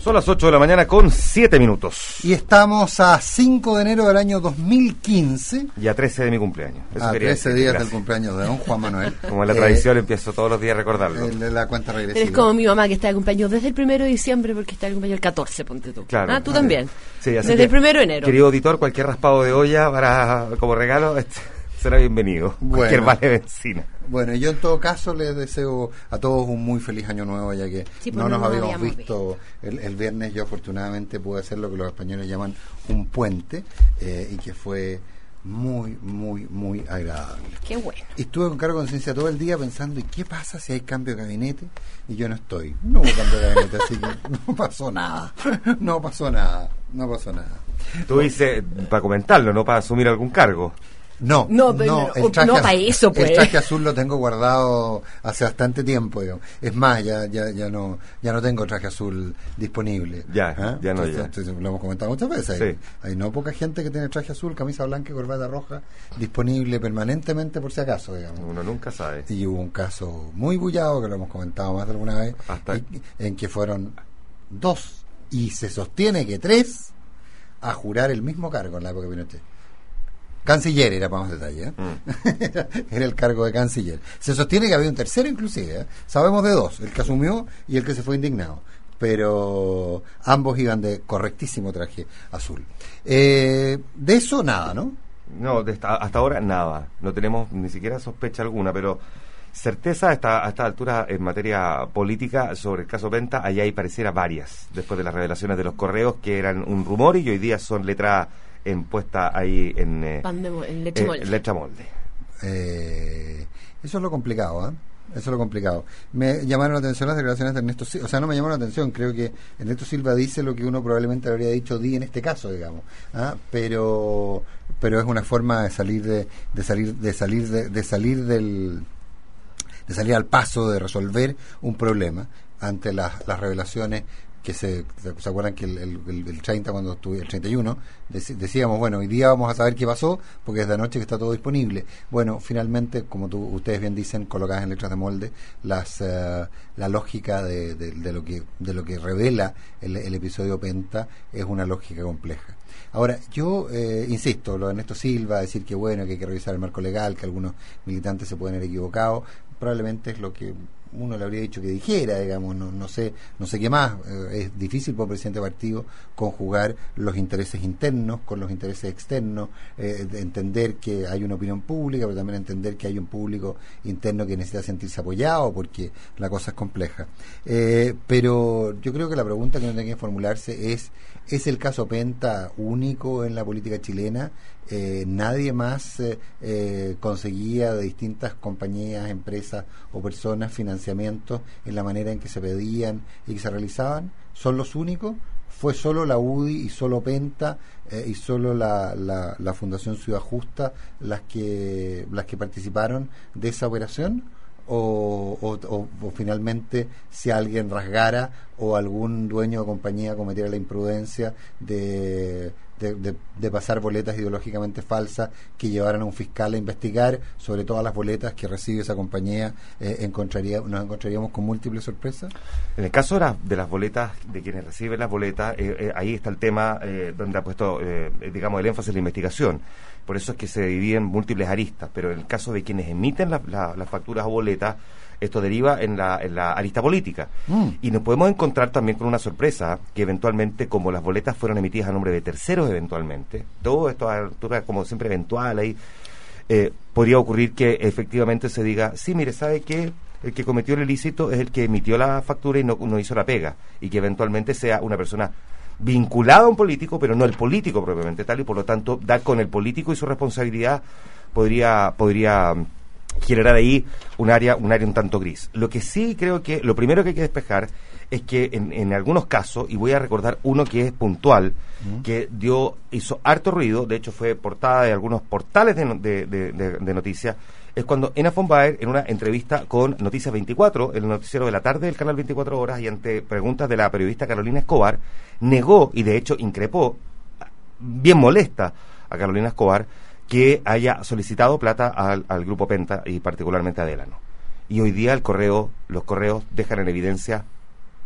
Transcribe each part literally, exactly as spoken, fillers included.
Son las ocho de la mañana con siete minutos. Y estamos a cinco de enero del año dos mil quince. Y a trece de mi cumpleaños. Eso a trece días gracias. Del cumpleaños de don Juan Manuel. Como en la tradición, eh, empiezo todos los días a recordarlo. El, la cuenta regresiva. Eres como mi mamá, que está de cumpleaños desde el primero de diciembre, porque está de cumpleaños el catorce, ponte tú. Claro. Ah, tú también. Sí, así desde que, el primero de enero. Querido auditor, cualquier raspado de olla para como regalo este, será bienvenido. Bueno. Cualquier vale de benzina. Bueno, yo en todo caso les deseo a todos un muy feliz año nuevo, ya que sí, no nos no habíamos, habíamos visto el, el viernes. Yo afortunadamente pude hacer lo que los españoles llaman un puente, eh, y que fue muy, muy, muy agradable. Qué bueno. Y estuve con cargo de conciencia todo el día pensando, ¿y qué pasa si hay cambio de gabinete? Y yo no estoy. No hubo cambio de gabinete, así que no pasó nada. No pasó nada. No pasó nada. Tú dices para comentarlo, no para asumir algún cargo. No, no, no, el traje, no para eso, pues. El traje azul lo tengo guardado hace bastante tiempo, digamos. Es más, ya ya ya no ya no tengo traje azul disponible. Ya, ¿eh? ya no, entonces, ya. Entonces, lo hemos comentado muchas veces. Sí. Hay, hay no poca gente que tiene traje azul, camisa blanca y corbata roja disponible permanentemente por si acaso, digamos. Uno nunca sabe. Y hubo un caso muy bullado, que lo hemos comentado más de alguna vez, Hasta... y, en que fueron dos, y se sostiene que tres, a jurar el mismo cargo en la época de Pinochet. Canciller era, para más detalle, ¿eh? mm. era, era el cargo de canciller. Se sostiene que había un tercero inclusive, ¿eh? Sabemos de dos, el que asumió y el que se fue indignado, pero ambos iban de correctísimo traje azul. Eh, de eso nada, ¿no? No, de esta, hasta ahora nada, no tenemos ni siquiera sospecha alguna, pero certeza hasta, a esta altura en materia política sobre el caso Penta, allá hay pareciera varias, después de las revelaciones de los correos que eran un rumor y hoy día son letra en puesta ahí en, eh, en leche molde. Eh, leche molde. Eh, eso es lo complicado, ¿eh? Eso es lo complicado. Me llamaron la atención las declaraciones de Ernesto Silva, o sea, no me llamaron la atención, creo que Ernesto Silva dice lo que uno probablemente habría dicho di en este caso, digamos, ¿ah? pero pero es una forma de salir de, de salir de salir de, de salir del de salir al paso, de resolver un problema ante las, las revelaciones que se, se acuerdan que el, el, el treinta, cuando estuve, el treinta y uno, decíamos, bueno, hoy día vamos a saber qué pasó, porque es de anoche que está todo disponible. Bueno, finalmente, como tú, ustedes bien dicen, colocadas en letras de molde, las uh, la lógica de, de, de lo que de lo que revela el, el episodio Penta es una lógica compleja. Ahora, yo eh, insisto, lo de Ernesto Silva, decir que bueno, que hay que revisar el marco legal, que algunos militantes se pueden haber equivocado, probablemente es lo que uno le habría dicho que dijera, digamos, no, no sé no sé qué más. Eh, es difícil por el presidente de partido conjugar los intereses internos con los intereses externos, eh, de entender que hay una opinión pública, pero también entender que hay un público interno que necesita sentirse apoyado, porque la cosa es compleja. Eh, pero yo creo que la pregunta que uno tiene que formularse es, ¿es el caso Penta único en la política chilena? Eh, nadie más eh, eh, conseguía de distintas compañías, empresas o personas financiamientos en la manera en que se pedían y que se realizaban. ¿Son los únicos? ¿Fue solo la U D I y solo Penta eh, y solo la, la, la Fundación Ciudad Justa las que las que participaron de esa operación? O, o, o, o finalmente, si alguien rasgara o algún dueño de compañía cometiera la imprudencia de, de, de, de pasar boletas ideológicamente falsas que llevaran a un fiscal a investigar sobre todas las boletas que recibe esa compañía, eh, encontraría, nos encontraríamos con múltiples sorpresas. En el caso de, la, de las boletas, de quienes reciben las boletas, eh, eh, ahí está el tema eh, donde ha puesto, eh, digamos, el énfasis en la investigación. Por eso es que se dividen múltiples aristas, pero en el caso de quienes emiten la, la, las facturas o boletas, esto deriva en la, en la arista política. Mm. Y nos podemos encontrar también con una sorpresa, que eventualmente, como las boletas fueron emitidas a nombre de terceros eventualmente, todo esto a altura como siempre eventual ahí, eh, podría ocurrir que efectivamente se diga, sí, mire, ¿sabe qué? El que cometió el ilícito es el que emitió la factura y no, no hizo la pega, y que eventualmente sea una persona vinculado a un político, pero no el político propiamente tal, y por lo tanto dar con el político y su responsabilidad podría podría generar ahí un área un área un tanto gris. Lo que sí creo que lo primero que hay que despejar es que en, en algunos casos, y voy a recordar uno que es puntual, uh-huh. que dio hizo harto ruido, de hecho fue portada de algunos portales de, de, de, de, de noticias, es cuando Ena von Baer, en una entrevista con Noticias veinticuatro, el noticiero de la tarde del canal veinticuatro horas, y ante preguntas de la periodista Carolina Escobar, negó y de hecho increpó, bien molesta a Carolina Escobar, que haya solicitado plata al, al grupo Penta y particularmente a Delano. Y hoy día el correo, los correos dejan en evidencia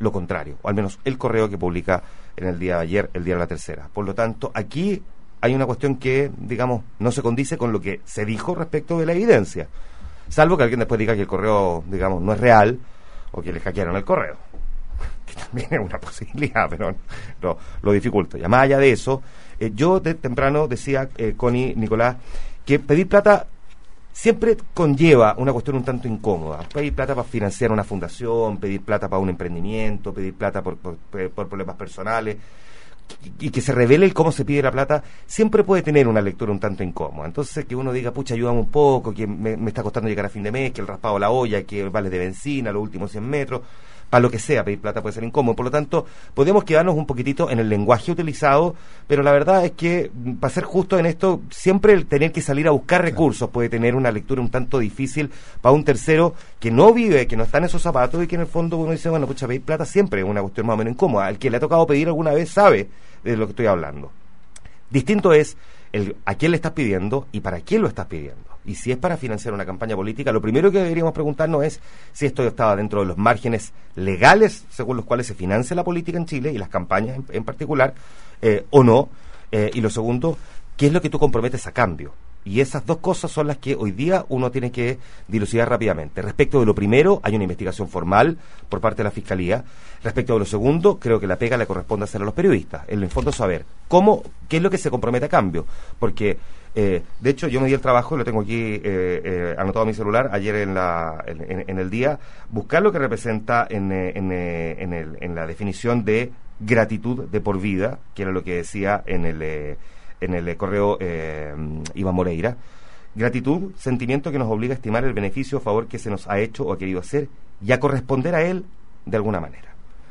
lo contrario, o al menos el correo que publica en el día de ayer, el día de la tercera. Por lo tanto, aquí hay una cuestión que, digamos, no se condice con lo que se dijo respecto de la evidencia, salvo que alguien después diga que el correo, digamos, no es real, o que le hackearon el correo, que también es una posibilidad, pero no, lo dificulto. Ya más allá de eso, eh, yo de temprano decía, eh, Connie, Nicolás, que pedir plata siempre conlleva una cuestión un tanto incómoda. Pedir plata para financiar una fundación, pedir plata para un emprendimiento, pedir plata por, por, por problemas personales, y, y que se revele el cómo se pide la plata, siempre puede tener una lectura un tanto incómoda. Entonces, que uno diga, pucha, ayúdame un poco, que me, me está costando llegar a fin de mes, que el raspado de la olla, que vale de benzina, los últimos cien metros... Para lo que sea, pedir plata puede ser incómodo. Por lo tanto, podemos quedarnos un poquitito en el lenguaje utilizado, pero la verdad es que, para ser justo en esto, siempre el tener que salir a buscar recursos puede tener una lectura un tanto difícil para un tercero que no vive, que no está en esos zapatos y que en el fondo uno dice, bueno, pucha, pedir plata siempre es una cuestión más o menos incómoda. El que le ha tocado pedir alguna vez sabe de lo que estoy hablando. Distinto es el a quién le estás pidiendo y para quién lo estás pidiendo. Y si es para financiar una campaña política, lo primero que deberíamos preguntarnos es si esto estaba dentro de los márgenes legales según los cuales se financia la política en Chile y las campañas en, en particular, eh, o no. Eh, y lo segundo, ¿qué es lo que tú comprometes a cambio? Y esas dos cosas son las que hoy día uno tiene que dilucidar rápidamente. Respecto de lo primero, hay una investigación formal por parte de la Fiscalía. Respecto de lo segundo, creo que la pega le corresponde hacer a los periodistas. En el fondo, saber cómo, qué es lo que se compromete a cambio. Porque, eh, de hecho, yo me di el trabajo, y lo tengo aquí eh, eh, anotado en mi celular, ayer en, la, en, en el día, buscar lo que representa en, en, en, el, en la definición de gratitud de por vida, que era lo que decía en el... Eh, en el correo eh, Iván Moreira. Gratitud, sentimiento que nos obliga a estimar el beneficio o favor que se nos ha hecho o ha querido hacer y a corresponder a él de alguna manera.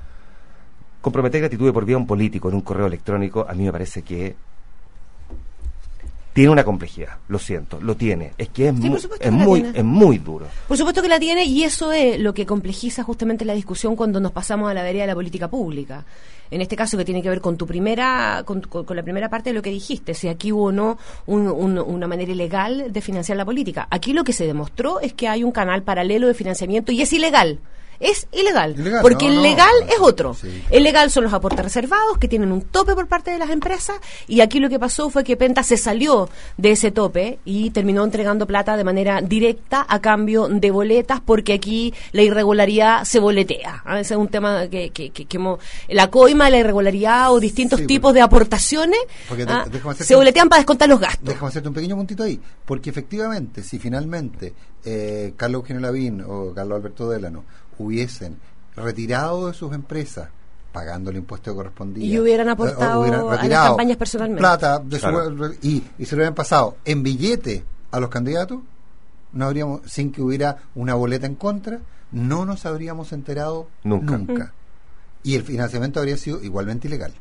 Comprometer gratitud de por vida a un político en un correo electrónico, a mí me parece que tiene una complejidad, lo siento, lo tiene. Es que es, sí, mu- es, es, muy, es muy duro. Por supuesto que la tiene, y eso es lo que complejiza justamente la discusión cuando nos pasamos a la vereda de la política pública. En este caso, que tiene que ver con tu primera, con, con, con la primera parte de lo que dijiste, si aquí hubo o no un, un, una manera ilegal de financiar la política. Aquí lo que se demostró es que hay un canal paralelo de financiamiento y es ilegal. Es ilegal, ilegal porque no, el no, legal no, es otro. Sí. El legal son los aportes reservados que tienen un tope por parte de las empresas, y aquí lo que pasó fue que Penta se salió de ese tope y terminó entregando plata de manera directa a cambio de boletas, porque aquí la irregularidad se boletea. ¿Ah? Ese es un tema que, que, que, que mo- la coima, la irregularidad o distintos Sí, tipos porque- de aportaciones porque de- ¿ah? déjame hacerte se un- boletean para descontar los gastos. Déjame hacerte un pequeño puntito ahí, porque efectivamente, si finalmente eh, Carlos Eugenio Lavín o Carlos Alberto Délano hubiesen retirado de sus empresas, pagando el impuesto que correspondía, Y hubieran aportado eh, hubieran a las retirado campañas personalmente. plata de su- Claro. y, y se lo hubieran pasado en billete a los candidatos, no habríamos, sin que hubiera una boleta en contra, no nos habríamos enterado Nunca. nunca. Y el financiamiento habría sido igualmente ilegal.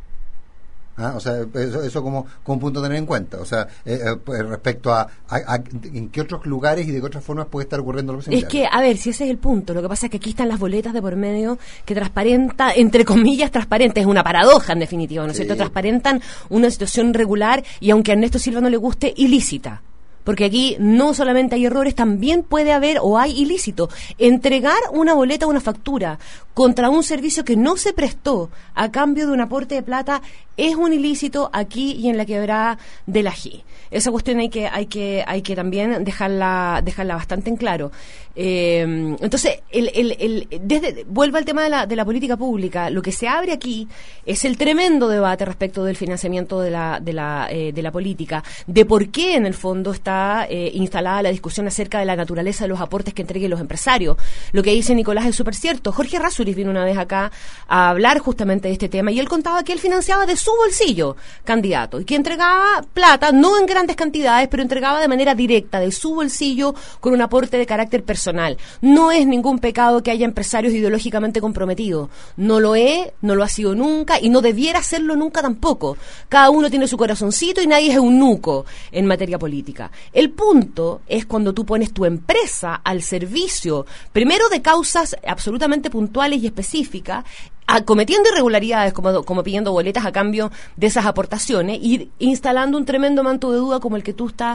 ¿Ah? O sea, eso, eso como, como punto a tener en cuenta. O sea, eh, eh, pues, respecto a, a, a en qué otros lugares y de qué otras formas puede estar ocurriendo lo similar. Es que, a ver, si ese es el punto, lo que pasa es que aquí están las boletas de por medio que transparenta, entre comillas, transparente, es una paradoja en definitiva, ¿no es Sí. cierto? Transparentan una situación regular y, aunque a Ernesto Silva no le guste, ilícita. Porque aquí no solamente hay errores, también puede haber o hay ilícito. Entregar una boleta o una factura contra un servicio que no se prestó a cambio de un aporte de plata es un ilícito aquí y en la quebrada del Ají. Esa cuestión hay que hay que hay que también dejarla dejarla bastante en claro. Eh, entonces, el, el, el, desde, vuelvo al tema de la, de la política pública. Lo que se abre aquí es el tremendo debate respecto del financiamiento de la de la eh, de la política, de por qué en el fondo está eh, instalada la discusión acerca de la naturaleza de los aportes que entreguen los empresarios. Lo que dice Nicolás es súper cierto. Jorge Rasuris vino una vez acá a hablar justamente de este tema, y él contaba que él financiaba de su bolsillo candidato y que entregaba plata, no en grandes cantidades, pero entregaba de manera directa de su bolsillo con un aporte de carácter personal. No es ningún pecado que haya empresarios ideológicamente comprometidos. No lo es, no lo ha sido nunca y no debiera serlo nunca tampoco. Cada uno tiene su corazoncito y nadie es eunuco en materia política. El punto es cuando tú pones tu empresa al servicio, primero de causas absolutamente puntuales y específicas, a, cometiendo irregularidades como, como pidiendo boletas a cambio de esas aportaciones y instalando un tremendo manto de duda como el que tú estás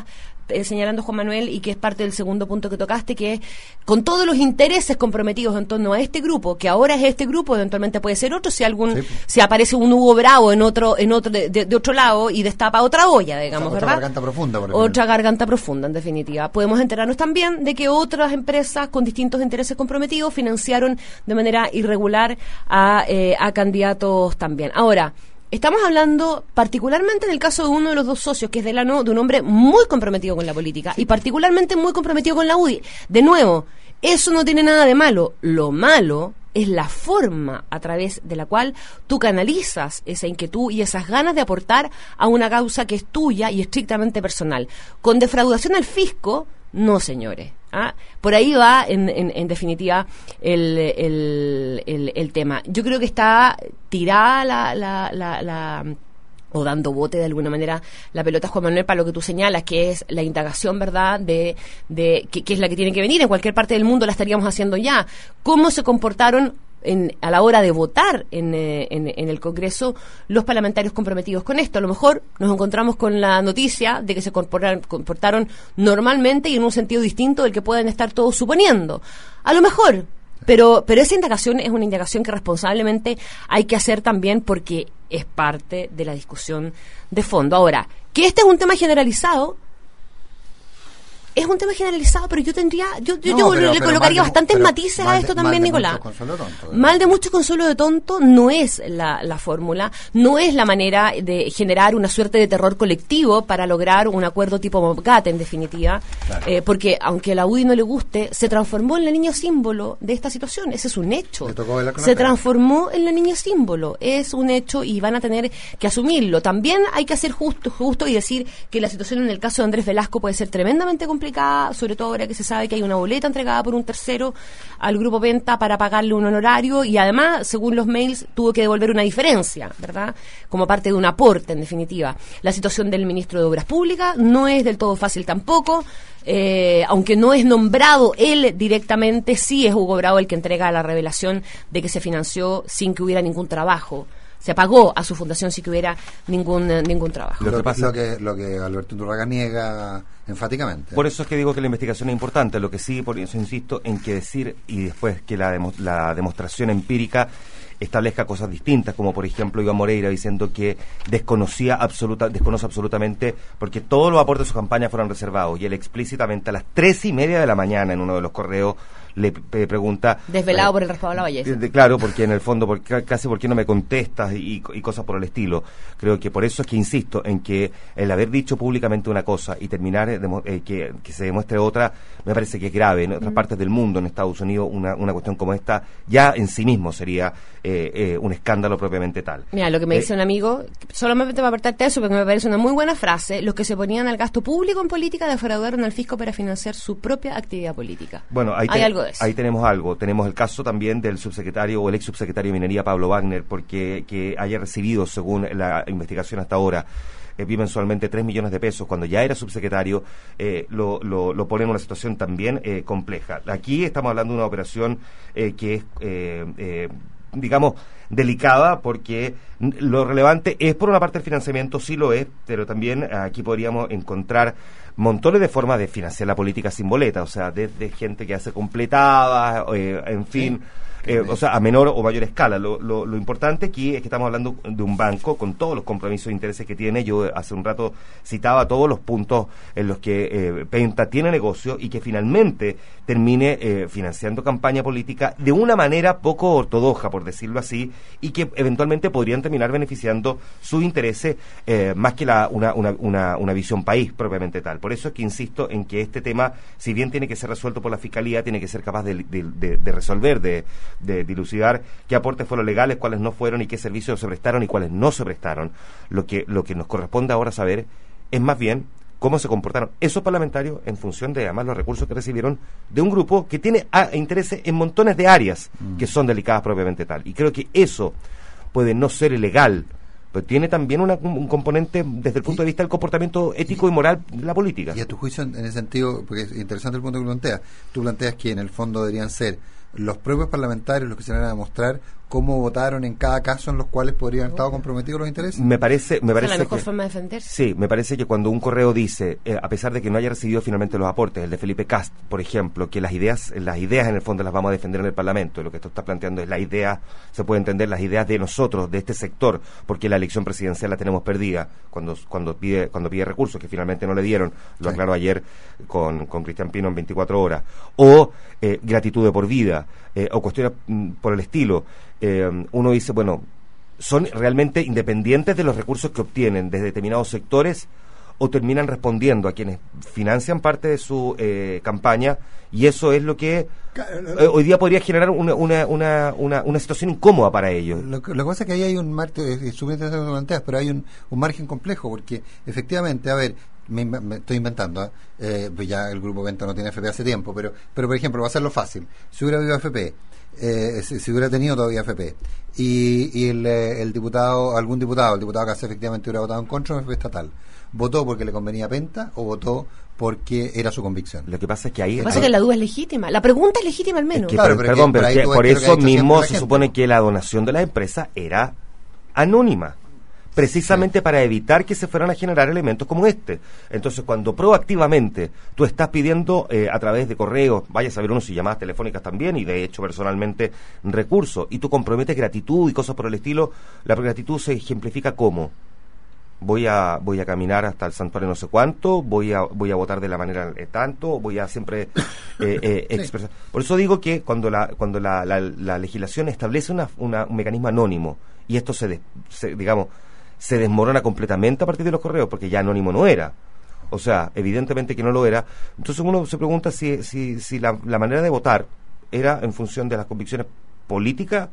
eh, señalando Juan Manuel y que es parte del segundo punto que tocaste, que es con todos los intereses comprometidos en torno a este grupo, que ahora es este grupo, eventualmente puede ser otro, si algún Sí. si aparece un Hugo Bravo en otro en otro de, de, de otro lado y destapa otra olla, digamos, Otra ¿verdad? garganta profunda, por ejemplo. Otra garganta profunda, en definitiva. Podemos enterarnos también de que otras empresas con distintos intereses comprometidos financiaron de manera irregular a, eh, a candidatos también. Ahora, estamos hablando particularmente en el caso de uno de los dos socios, que es Delano, de un hombre muy comprometido con la política y particularmente muy comprometido con la U D I. De nuevo, eso no tiene nada de malo. Lo malo es la forma a través de la cual tú canalizas esa inquietud y esas ganas de aportar a una causa que es tuya y estrictamente personal. Con defraudación al fisco, no, señores. ¿Ah? Por ahí va, en, en, en definitiva, el, el, el, el tema. Yo creo que está tirada la, la, la, la o dando bote de alguna manera la pelota Juan Manuel para lo que tú señalas, que es la indagación, ¿verdad?, de, de que, que es la que tiene que venir. En cualquier parte del mundo la estaríamos haciendo ya. ¿Cómo se comportaron En, a la hora de votar en, eh, en, en el Congreso los parlamentarios comprometidos con esto? A lo mejor nos encontramos con la noticia de que se comportaron, comportaron normalmente y en un sentido distinto del que pueden estar todos suponiendo. A lo mejor, pero, pero esa indagación es una indagación que responsablemente hay que hacer también porque es parte de la discusión de fondo. Ahora, que este es un tema generalizado, es un tema generalizado, pero yo tendría, yo, yo, No, yo pero- le pero colocaría mal de- bastantes pero matices mal a de- esto mal también, de Nicolás. mucho consuelo tonto, ¿verdad? Mal de mucho consuelo de tonto no es la, la fórmula, no es la manera de generar una suerte de terror colectivo para lograr un acuerdo tipo Mobcat, en definitiva, Claro. eh, porque aunque a la U D I no le guste, se transformó en la niña símbolo de esta situación, ese es un hecho. Le tocó bailar con la Se pera. transformó en la niña símbolo, es un hecho y van a tener que asumirlo. También hay que ser justo, justo y decir que la situación en el caso de Andrés Velasco puede ser tremendamente complicada, sobre todo ahora que se sabe que hay una boleta entregada por un tercero al Grupo Venta para pagarle un honorario y además, según los mails, tuvo que devolver una diferencia, ¿verdad?, como parte de un aporte, en definitiva. La situación del ministro de Obras Públicas no es del todo fácil tampoco. Eh, aunque no es nombrado él directamente, sí es Hugo Bravo el que entrega la revelación de que se financió sin que hubiera ningún trabajo. Se pagó a su fundación sin que hubiera ningún eh, ningún trabajo. Lo, Lo que que pasa- lo que lo que Alberto Iturraga niega enfáticamente. Por eso es que digo que la investigación es importante. Lo que sí, por eso insisto en que decir y después que la, demo- la demostración empírica establezca cosas distintas, como por ejemplo Iván Moreira diciendo que desconocía absoluta, desconoce absolutamente, porque todos los aportes de su campaña fueron reservados, y él explícitamente a las tres y media de la mañana en uno de los correos le pe- pregunta... Desvelado eh, por el raspado de la belleza. de- claro, porque en el fondo, porque, casi por qué no me contestas y, y cosas por el estilo. Creo que por eso es que insisto en que el haber dicho públicamente una cosa y terminar eh, demo- eh, que, que se demuestre otra, me parece que es grave. En otras partes del mundo, en Estados Unidos, una, una cuestión como esta ya en sí mismo sería eh, eh, un escándalo propiamente tal. Mira, lo que me Eh, dice un amigo, solamente para apartarte eso, porque me parece una muy buena frase: los que se ponían al gasto público en política defraudaron al fisco para financiar su propia actividad política. Bueno, ahí, hay te- algo de eso. ahí tenemos algo. Tenemos el caso también del subsecretario o el ex subsecretario de Minería, Pablo Wagner, porque que haya recibido, según la investigación hasta ahora, eh, vi mensualmente tres millones de pesos. Cuando ya era subsecretario, eh, lo, lo, lo pone en una situación también eh, compleja. Aquí estamos hablando de una operación eh, que es, eh, eh, digamos, delicada, porque lo relevante es, por una parte, el financiamiento, sí lo es, pero también aquí podríamos encontrar montones de formas de financiar la política sin boleta, o sea, desde gente que hace completadas, eh, en fin, Sí. eh, o sea, a menor o mayor escala. Lo, lo, lo importante aquí es que estamos hablando de un banco con todos los compromisos e intereses que tiene. Yo hace un rato citaba todos los puntos en los que eh, Penta tiene negocio y que finalmente termine eh, financiando campaña política de una manera poco ortodoxa, por decirlo así, y que eventualmente podrían terminar beneficiando sus intereses eh, más que la, una, una, una, una visión país propiamente tal. Por eso es que insisto en que este tema, si bien tiene que ser resuelto por la Fiscalía, tiene que ser capaz de, de, de, de resolver, de, de dilucidar qué aportes fueron legales, cuáles no fueron y qué servicios se prestaron y cuáles no se prestaron. Lo que, lo que nos corresponde ahora saber es más bien cómo se comportaron esos parlamentarios en función de, además, los recursos que recibieron de un grupo que tiene a, intereses en montones de áreas mm. que son delicadas propiamente tal. Y creo que eso puede no ser ilegal, pero tiene también una, un componente desde el punto de vista del comportamiento ético y, y moral de la política. Y a tu juicio, en, en ese sentido, porque es interesante el punto que planteas, tú planteas que en el fondo deberían ser los propios parlamentarios los que se van a demostrar cómo votaron en cada caso en los cuales podrían haber estado comprometidos los intereses? Me parece, me parece es la mejor que, forma de defenderse. Sí, me parece que cuando un correo dice, eh, a pesar de que no haya recibido finalmente los aportes, el de Felipe Cast, por ejemplo, que las ideas, las ideas en el fondo las vamos a defender en el Parlamento, y lo que esto está planteando es la idea, se puede entender las ideas de nosotros, de este sector, porque la elección presidencial la tenemos perdida, cuando cuando pide cuando pide recursos que finalmente no le dieron, lo Sí. aclaró ayer con, con Cristian Pino en veinticuatro horas, o eh, gratitud de por vida, eh, o cuestiones mm, por el estilo. Eh, uno dice, bueno, ¿son realmente independientes de los recursos que obtienen desde determinados sectores o terminan respondiendo a quienes financian parte de su eh, campaña? Y eso es lo que eh, hoy día podría generar una, una, una, una, una situación incómoda para ellos. Lo, que- lo que pasa es que ahí hay un margen, es súper interesante lo que planteas, pero hay un, un margen complejo, porque efectivamente, a ver, me, inv- me estoy inventando, ¿eh? Eh, pues ya el Grupo Venta no tiene F P hace tiempo, pero, pero por ejemplo, va a hacerlo fácil. Si hubiera habido F P, eh, si, si hubiera tenido todavía F P, y, y el, eh, el diputado, algún diputado, el diputado que hace efectivamente hubiera votado en contra de F P estatal, ¿votó porque le convenía a Penta o votó porque era su convicción? Lo que pasa es que ahí... Lo que pasa es que la duda es legítima. La pregunta es legítima al menos. Es que, Claro, per- pero es perdón, que por pero ahí que tú ves por que lo que ha eso hecho siempre mismo la se gente. supone que la donación de la empresa era anónima, precisamente Sí. para evitar que se fueran a generar elementos como este. Entonces, cuando proactivamente tú estás pidiendo eh, a través de correos, vaya a saber uno si llamadas telefónicas también, y de hecho personalmente recursos, y tú comprometes gratitud y cosas por el estilo, la gratitud se ejemplifica como: voy a voy a caminar hasta el santuario no sé cuánto, voy a voy a votar de la manera eh, tanto, voy a siempre eh, eh, Sí. expresar. Por eso digo que cuando la cuando la, la, la legislación establece una, una- un mecanismo anónimo, y esto se, des- se digamos se desmorona completamente a partir de los correos, porque ya anónimo no era. O sea, evidentemente que no lo era. Entonces uno se pregunta si si, si la, la manera de votar era en función de las convicciones políticas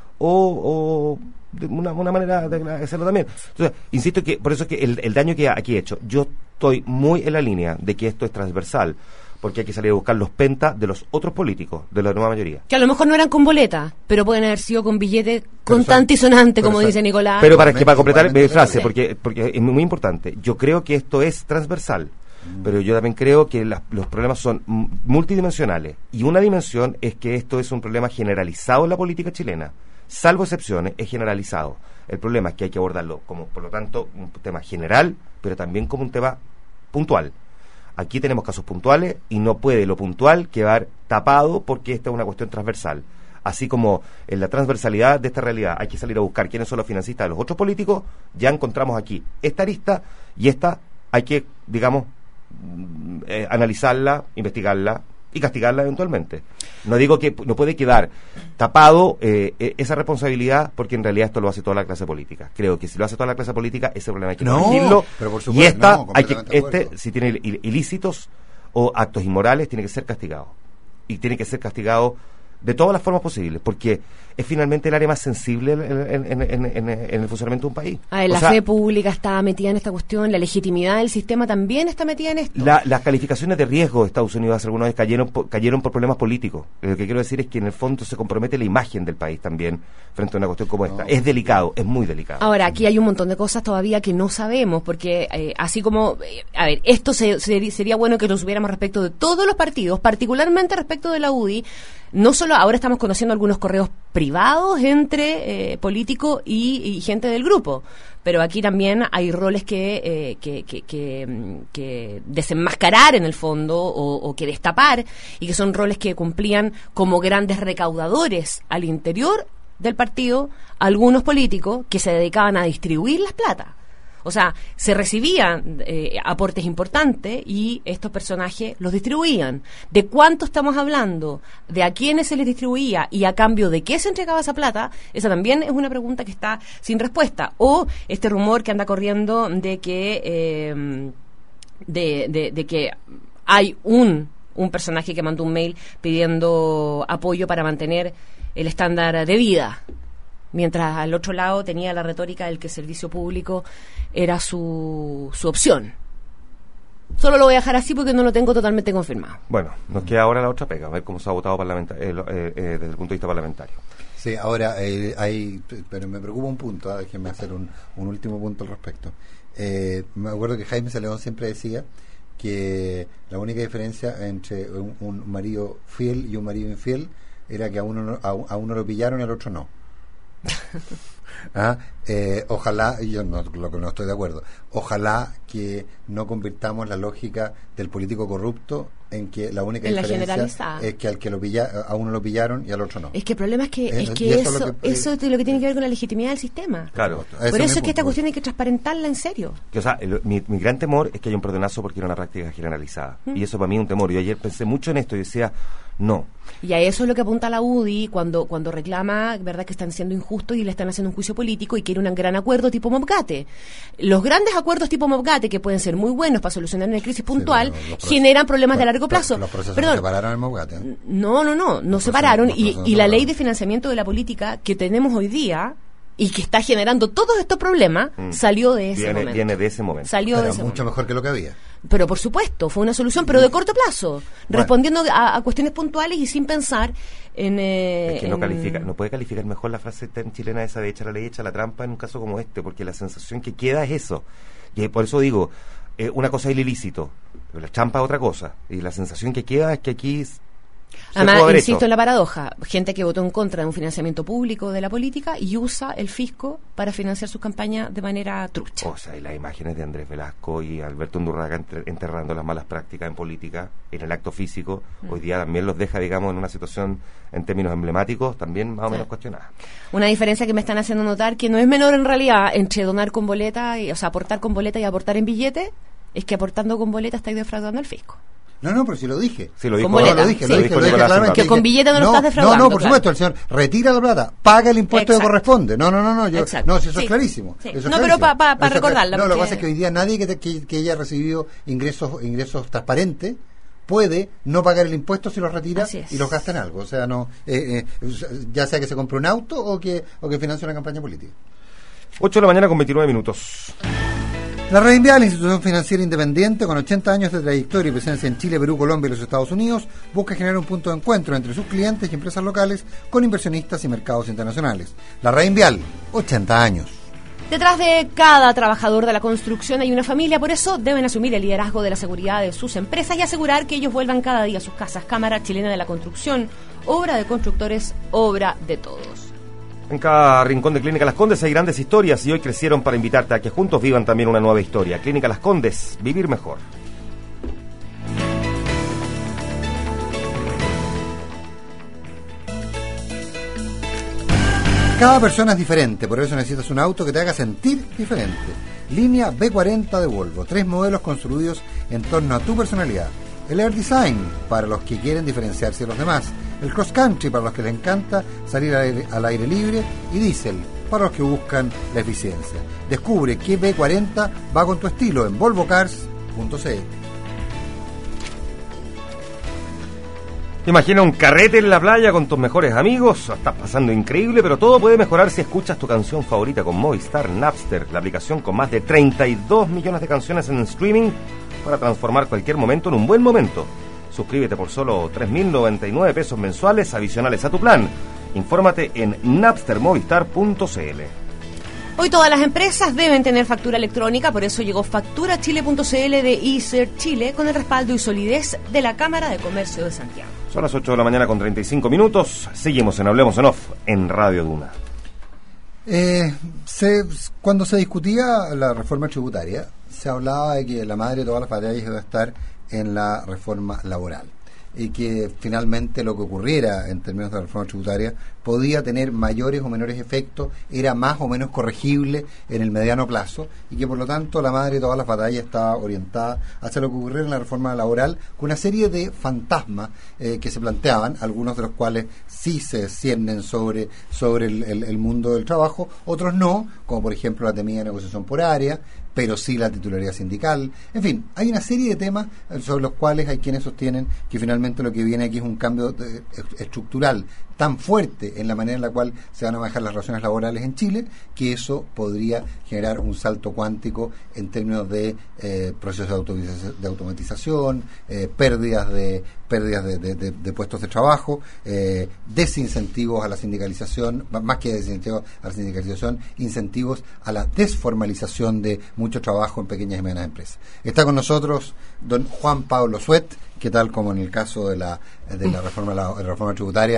o, o de una, una manera de hacerlo también. Entonces, insisto que por eso es que el, el daño que aquí he hecho, yo estoy muy en la línea de que esto es transversal, porque hay que salir a buscar los pentas de los otros políticos, de la nueva mayoría. Que a lo mejor no eran con boleta, pero pueden haber sido con billete Pero contante y son- sonante, pero como son- dice Nicolás. Pero para que para completar mi Igualmente, frase, sí. porque porque es muy importante, yo creo que esto es transversal, pero yo también creo que las- los problemas son m- multidimensionales, y una dimensión es que esto es un problema generalizado en la política chilena, salvo excepciones, es generalizado. El problema es que hay que abordarlo como, por lo tanto, un tema general, pero también como un tema puntual. Aquí tenemos casos puntuales y no puede lo puntual quedar tapado porque esta es una cuestión transversal. Así como en la transversalidad de esta realidad hay que salir a buscar quiénes son los financistas de los otros políticos, ya encontramos aquí esta arista, y esta hay que, digamos, mm, eh, analizarla, investigarla y castigarla eventualmente. No digo que no puede quedar tapado eh, eh, esa responsabilidad, porque en realidad esto lo hace toda la clase política. Creo que si lo hace toda la clase política, ese problema hay que No, corregirlo. pero por Y supuesto, esta, no, hay que, completamente de este, acuerdo. si tiene il- ilícitos o actos inmorales, tiene que ser castigado. Y tiene que ser castigado de todas las formas posibles, porque es finalmente el área más sensible en, en- en- en- en- en el funcionamiento de un país. A ver, O la sea, fe pública está metida en esta cuestión, la legitimidad del sistema también está metida en esto. La- las calificaciones de riesgo de Estados Unidos hace alguna vez cayeron por, cayeron por problemas políticos. Lo que quiero decir es que en el fondo se compromete la imagen del país también frente a una cuestión como esta. No. Es delicado, es muy delicado. Ahora, aquí hay un montón de cosas todavía que no sabemos, porque eh, así como, eh, a ver, esto se- se- sería bueno que lo supiéramos respecto de todos los partidos, particularmente respecto de la U D I. No solo ahora estamos conociendo algunos correos privados entre eh, políticos y, y gente del grupo, pero aquí también hay roles que, eh, que, que, que, mm, que desenmascarar en el fondo o, o que destapar, y que son roles que cumplían como grandes recaudadores al interior del partido algunos políticos que se dedicaban a distribuir las plata. O sea, se recibían eh, aportes importantes y estos personajes los distribuían. ¿De cuánto estamos hablando? ¿De a quiénes se les distribuía? ¿Y a cambio de qué se entregaba esa plata? Esa también es una pregunta que está sin respuesta. O este rumor que anda corriendo de que, eh, de, de, de que hay un, un personaje que mandó un mail pidiendo apoyo para mantener el estándar de vida, mientras al otro lado tenía la retórica del que el servicio público era su, su opción. Solo lo voy a dejar así porque no lo tengo totalmente confirmado. Bueno, nos queda ahora la otra pega, a ver cómo se ha votado parlamenta- eh, lo- eh, eh, desde el punto de vista parlamentario. Sí, ahora eh, hay, pero me preocupa un punto, ¿ah? Déjenme hacer un, un último punto al respecto. Eh, me acuerdo que Jaime Saleón siempre decía que la única diferencia entre un, un marido fiel y un marido infiel era que a uno no- a, a uno lo pillaron y al otro no. ¿Ah? Eh, ojalá, yo no, lo que no estoy de acuerdo, ojalá que no convirtamos la lógica del político corrupto en que la única en la diferencia es que al que lo pilla, a uno lo pillaron y al otro no. Es que el problema es que, eh, es que eso, eso, es lo que, eso es lo que tiene que ver con la legitimidad del sistema. Claro. Por eso, eso es que esta cuestión hay que transparentarla en serio. Que, o sea, el, mi, mi gran temor es que haya un perdonazo porque era una práctica generalizada. ¿Mm? Y eso para mí es un temor. Yo ayer pensé mucho en esto y decía, no. Y a eso es lo que apunta la U D I cuando cuando reclama, verdad, que están siendo injustos y le están haciendo un juicio político y quiere un gran acuerdo tipo Mobgate. Los grandes acuerdos tipo Mobgate, que pueden ser muy buenos para solucionar una crisis puntual, sí, los, los generan problemas de largo plazo. Los procesos Perdón, no separaron el Mobgate. ¿eh? No, no, no, no separaron. Y, y la ley de financiamiento de la política que tenemos hoy día y que está generando todos estos problemas, mm. salió de ese viene, momento. Viene de ese momento. Salió Era de ese mucho momento. mejor que lo que había. Pero por supuesto, fue una solución, pero de corto plazo, bueno, respondiendo a, a cuestiones puntuales y sin pensar en... Eh, es que no en... califica, no puede calificar mejor la frase tan chilena esa de echa la ley, echa la trampa en un caso como este, porque la sensación que queda es eso. Y por eso digo, eh, una cosa es el ilícito, pero la trampa es otra cosa. Y la sensación que queda es que aquí... Además, insisto en la paradoja, gente que votó en contra de un financiamiento público de la política y usa el fisco para financiar sus campañas de manera trucha. O sea, y las imágenes de Andrés Velasco y Alberto Undurraga enterrando las malas prácticas en política, en el acto físico, mm. hoy día también los deja, digamos, en una situación, en términos emblemáticos, también más o menos sí. cuestionada. Una diferencia que me están haciendo notar, que no es menor en realidad, entre donar con boleta, y, o sea, aportar con boleta y aportar en billete, es que aportando con boleta estáis defraudando al fisco. No, no, pero si lo dije. Sí, lo dijo. No, lo dije, sí. lo dije, lo dije claramente. Que con billete no, no lo estás defraudando. No, no, por claro. supuesto, el señor retira la plata, paga el impuesto Exacto. que corresponde. No, no, no, no, yo, no, si eso sí. es clarísimo. Sí. Eso es no, clarísimo. pero para pa, pa recordarlo. No, porque... lo que pasa es que hoy día nadie que, te, que, que haya recibido ingresos ingresos transparentes puede no pagar el impuesto si los retira y los gasta en algo. O sea, no eh, eh, ya sea que se compre un auto o que, o que financie una campaña política. ocho de la mañana con veintinueve minutos. La Reinvial, institución financiera independiente con ochenta años de trayectoria y presencia en Chile, Perú, Colombia y los Estados Unidos, busca generar un punto de encuentro entre sus clientes y empresas locales con inversionistas y mercados internacionales. La Reinvial, ochenta años. Detrás de cada trabajador de la construcción hay una familia, por eso deben asumir el liderazgo de la seguridad de sus empresas y asegurar que ellos vuelvan cada día a sus casas. Cámara Chilena de la Construcción, obra de constructores, obra de todos. En cada rincón de Clínica Las Condes hay grandes historias y hoy crecieron para invitarte a que juntos vivan también una nueva historia. Clínica Las Condes, vivir mejor. Cada persona es diferente, por eso necesitas un auto que te haga sentir diferente. Línea B cuarenta de Volvo, tres modelos construidos en torno a tu personalidad. El Air Design, para los que quieren diferenciarse de los demás. El Cross Country, para los que les encanta salir al aire, al aire libre. Y Diesel, para los que buscan la eficiencia. Descubre qué B cuarenta va con tu estilo en volvo cars punto c l. Imagina un carrete en la playa con tus mejores amigos. Estás pasando increíble, pero todo puede mejorar si escuchas tu canción favorita con Movistar Napster, la aplicación con más de treinta y dos millones de canciones en streaming para transformar cualquier momento en un buen momento. Suscríbete por solo tres mil noventa y nueve pesos mensuales adicionales a tu plan. Infórmate en napster movistar punto c l. Hoy todas las empresas deben tener factura electrónica, por eso llegó factura chile punto c l de ISER Chile con el respaldo y solidez de la Cámara de Comercio de Santiago. Son las ocho de la mañana con treinta y cinco minutos. Seguimos en Hablemos en Off en Radio Duna. Eh, se, cuando se discutía la reforma tributaria, se hablaba de que la madre de todas las batallas iba a estar en la reforma laboral y que finalmente lo que ocurriera en términos de la reforma tributaria podía tener mayores o menores efectos, era más o menos corregible en el mediano plazo y que por lo tanto la madre de todas las batallas estaba orientada hacia lo que ocurriera en la reforma laboral con una serie de fantasmas eh, que se planteaban, algunos de los cuales sí se ciernen sobre, sobre el, el, el mundo del trabajo, otros no, como por ejemplo la temida negociación por área, pero sí la titularidad sindical. En fin, hay una serie de temas sobre los cuales hay quienes sostienen que finalmente lo que viene aquí es un cambio de, estructural tan fuerte en la manera en la cual se van a manejar las relaciones laborales en Chile, que eso podría generar un salto cuántico en términos de eh, procesos de, automatización, de automatización eh, pérdidas de pérdidas de, de, de, de puestos de trabajo, eh, desincentivos a la sindicalización, más que desincentivos a la sindicalización, incentivos a la desformalización de mucho trabajo en pequeñas y medianas empresas. Está con nosotros don Juan Pablo Suet, que tal como en el caso de la de la reforma la, la reforma tributaria fue una de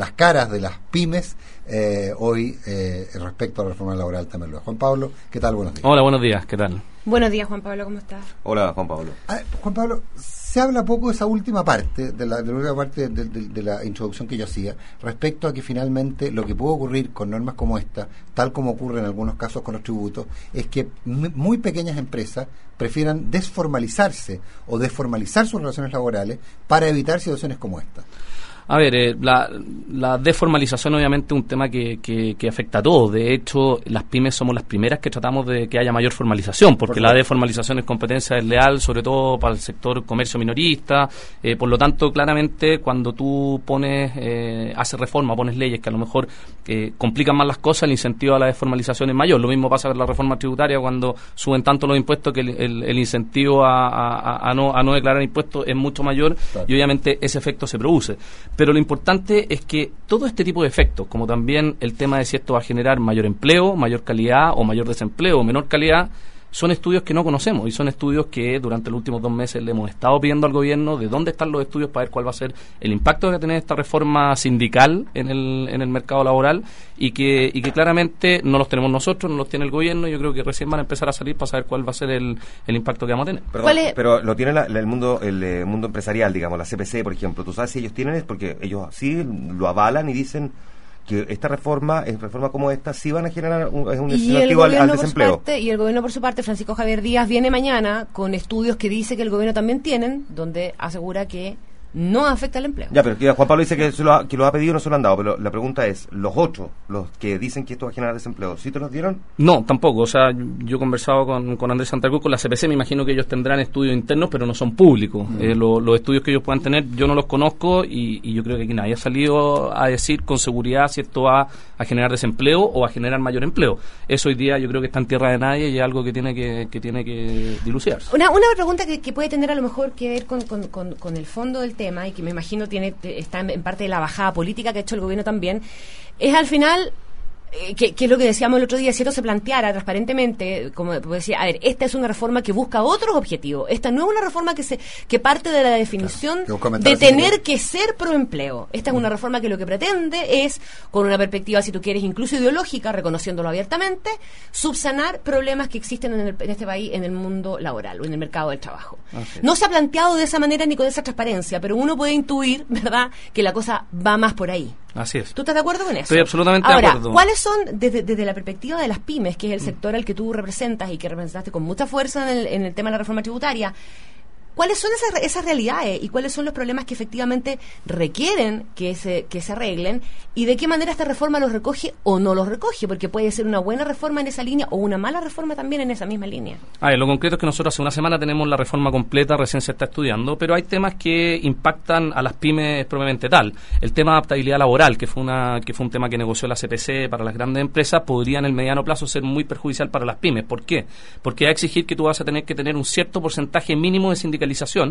las caras de las pymes eh, hoy eh, respecto a la reforma laboral también lo es. Juan Pablo, ¿qué tal? Buenos días. Hola, buenos días, ¿qué tal? Buenos días, Juan Pablo, ¿cómo estás? Hola, Juan Pablo. Ah, Juan Pablo, se habla poco de esa última parte, de la, de la última parte de, de, de la introducción que yo hacía, respecto a que finalmente lo que puede ocurrir con normas como esta, tal como ocurre en algunos casos con los tributos, es que m- muy pequeñas empresas prefieran desformalizarse o desformalizar sus relaciones laborales para evitar situaciones como esta. A ver, eh, la, la desformalización obviamente es un tema que, que, que afecta a todos. De hecho, las pymes somos las primeras que tratamos de que haya mayor formalización, porque Por la desformalización es competencia desleal, sobre todo para el sector comercio minorista. Eh, por lo tanto, claramente, cuando tú pones, eh, haces reforma, pones leyes que a lo mejor eh, complican más las cosas, el incentivo a la desformalización es mayor. Lo mismo pasa con la reforma tributaria, cuando suben tanto los impuestos que el, el, el incentivo a, a, a, no, a no declarar impuestos es mucho mayor, claro. Y obviamente ese efecto se produce. Pero lo importante es que todo este tipo de efectos, como también el tema de si esto va a generar mayor empleo, mayor calidad o mayor desempleo o menor calidad, son estudios que no conocemos y son estudios que durante los últimos dos meses le hemos estado pidiendo al gobierno de dónde están los estudios para ver cuál va a ser el impacto que va a tener esta reforma sindical en el en el mercado laboral y que y que claramente no los tenemos nosotros, no los tiene el gobierno. Yo creo que recién van a empezar a salir para saber cuál va a ser el, el impacto que vamos a tener. Perdón, pero lo tiene la, la, el mundo el eh, mundo empresarial, digamos, la C P C, por ejemplo. ¿Tú sabes si ellos tienen? Es porque ellos sí lo avalan y dicen que esta reforma, en reforma como esta, sí van a generar un, un incentivo al, al desempleo. Parte, y el gobierno, por su parte, Francisco Javier Díaz, viene mañana con estudios que dice que el gobierno también tienen, donde asegura que no afecta al empleo. Ya, pero que Juan Pablo dice que, se lo ha, que lo ha pedido y no se lo han dado, pero la pregunta es, los otros, los que dicen que esto va a generar desempleo, ¿sí te los dieron? No, tampoco. O sea, yo he conversado con, con Andrés Santacruz, con la C P C, me imagino que ellos tendrán estudios internos, pero no son públicos. Mm. Eh, lo, los estudios que ellos puedan tener, yo no los conozco y, y yo creo que aquí nadie ha salido a decir con seguridad si esto va a generar desempleo o a generar mayor empleo. Eso hoy día yo creo que está en tierra de nadie y es algo que tiene que, que, tiene que dilucidarse. Una, una pregunta que, que puede tener a lo mejor que ver con, con, con, con el fondo del tema y que me imagino tiene está en, en parte de la bajada política que ha hecho el gobierno también, es al final eh, que, que es lo que decíamos el otro día, si esto se planteara transparentemente, como decía, a ver, esta es una reforma que busca otros objetivos, esta no es una reforma que se que parte de la definición claro, de tener que ser proempleo, esta es una reforma que lo que pretende es, con una perspectiva, si tú quieres, incluso ideológica, reconociéndolo abiertamente, subsanar problemas que existen en, el, en este país, en el mundo laboral o en el mercado del trabajo. Okay. No se ha planteado de esa manera ni con esa transparencia, pero uno puede intuir, ¿verdad?, que la cosa va más por ahí. Así es. ¿Tú estás de acuerdo con eso? Estoy absolutamente Ahora, de acuerdo. ¿cuáles son, desde, desde la perspectiva de las pymes, que es el sector al que tú representas y que representaste con mucha fuerza en el, en el tema de la reforma tributaria, cuáles son esas, esas realidades y cuáles son los problemas que efectivamente requieren que se, que se arreglen y de qué manera esta reforma los recoge o no los recoge? Porque puede ser una buena reforma en esa línea o una mala reforma también en esa misma línea. A ver, lo concreto es que nosotros hace una semana tenemos la reforma completa, recién se está estudiando, pero hay temas que impactan a las pymes propiamente tal. El tema de adaptabilidad laboral, que fue una que fue un tema que negoció la C P C para las grandes empresas, podría en el mediano plazo ser muy perjudicial para las pymes. ¿Por qué? Porque va a exigir que tú vas a tener que tener un cierto porcentaje mínimo de sindicalización,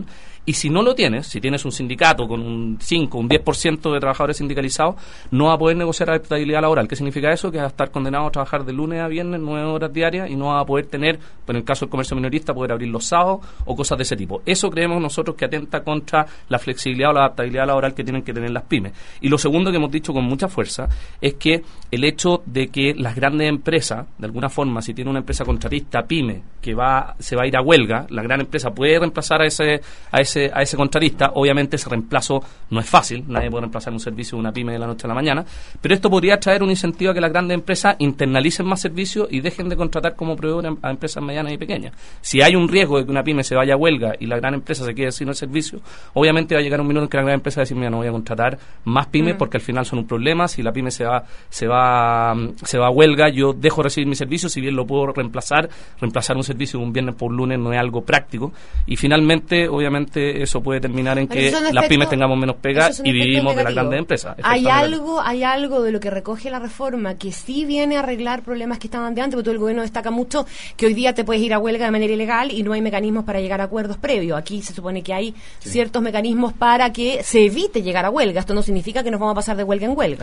y si no lo tienes, si tienes un sindicato con un cinco, un diez por ciento de trabajadores sindicalizados, no va a poder negociar adaptabilidad laboral. ¿Qué significa eso? Que va a estar condenado a trabajar de lunes a viernes, nueve horas diarias, y no va a poder tener, pues en el caso del comercio minorista, poder abrir los sábados o cosas de ese tipo. Eso creemos nosotros que atenta contra la flexibilidad o la adaptabilidad laboral que tienen que tener las pymes. Y lo segundo que hemos dicho con mucha fuerza es que el hecho de que las grandes empresas, de alguna forma, si tiene una empresa contratista, pyme, que va se va a ir a huelga, la gran empresa puede reemplazar a ese a ese a ese contratista. Obviamente ese reemplazo no es fácil, nadie puede reemplazar un servicio de una pyme de la noche a la mañana, pero esto podría traer un incentivo a que las grandes empresas internalicen más servicios y dejen de contratar como proveedores a empresas medianas y pequeñas. Si hay un riesgo de que una pyme se vaya a huelga y la gran empresa se quede sin el servicio, obviamente va a llegar un minuto en que la gran empresa va a decir, mira, no voy a contratar más pymes mm. porque al final son un problema. Si la pyme se va se va se va a huelga, yo dejo de recibir mi servicio, si bien lo puedo reemplazar, reemplazar un servicio de un viernes por lunes no es algo práctico, y finalmente obviamente eso puede terminar en que las efecto, pymes tengamos menos pega y vivimos de las grandes empresas. Hay algo, hay algo de lo que recoge la reforma que sí viene a arreglar problemas que estaban de antes, porque todo el gobierno destaca mucho que hoy día te puedes ir a huelga de manera ilegal y no hay mecanismos para llegar a acuerdos previos. Aquí se supone que hay sí. ciertos mecanismos para que se evite llegar a huelga. Esto no significa que nos vamos a pasar de huelga en huelga.